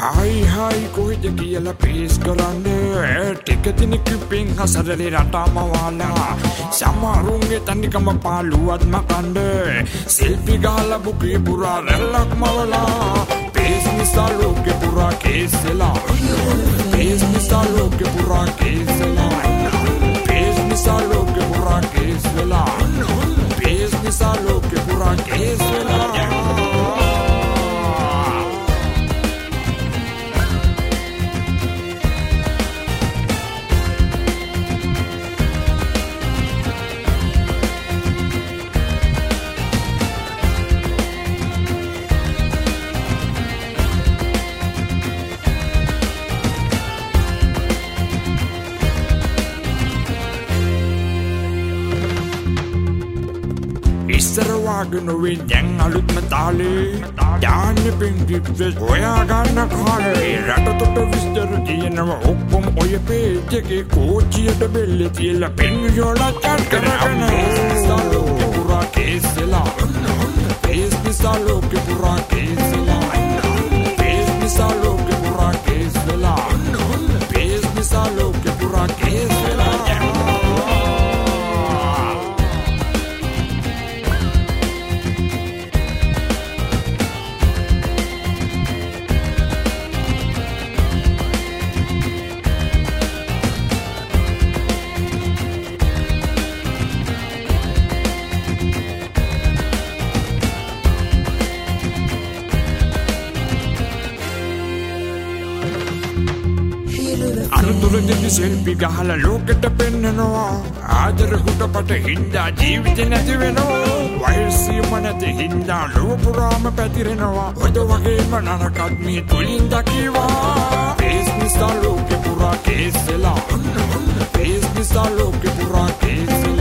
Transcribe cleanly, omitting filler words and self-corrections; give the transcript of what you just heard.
Hai කොහෙද කියලා piece කරන්නේ ටික දිනක පින් හසරලි රටම වාලා සමරුන්ගේ තනිකම පාළුවත් මකන්නේ සෙල්ෆි ගහලා බුකේ පුරා රැල්ලක් මවලා පීස් නිසා ලෝකේ පුරා කේසලා පීස් නිසා ලෝකේ පුරා කේසලා පීස් නිසා ලෝකේ පුරා කේසලා පීස් නිසා ලෝකේ පුරා කේසලා Isarwaganowi දැන් අලුත්ම තාලේ දාන්නේ පින්ගිප්ස් හොයා ගන්න කාලේ රටතොට විස්තර තියෙනවා ඔක්කොම ඔය පේජ් එකේ කෝච්චියට බෙල්ල තියලා පෙන් යෝලා චට් කරගෙන සාලෝකේ පුරා කේසලා පේස් සාලෝකේ පුරා කේසලා පේස් සාලෝකේ පුරා කේසලා පේස් සාලෝකේ පුරා කේසලා අනුතුරදි සෙල්ෆි ගහලා ලෝකෙට පෙන්නනවා ආදරෙකුට පට හින්දා ජීවිතේ නැති වෙනවා වයසියම නැති හින්දා ලෝක පුරාම පැතිරෙනවා ඔද වගේම නරකත් මේ තුලින් දකිවා පේස් නිසා ලෝකේ පුරා කේසලා පේස් නිසා ලෝකේ පුරා කේසලා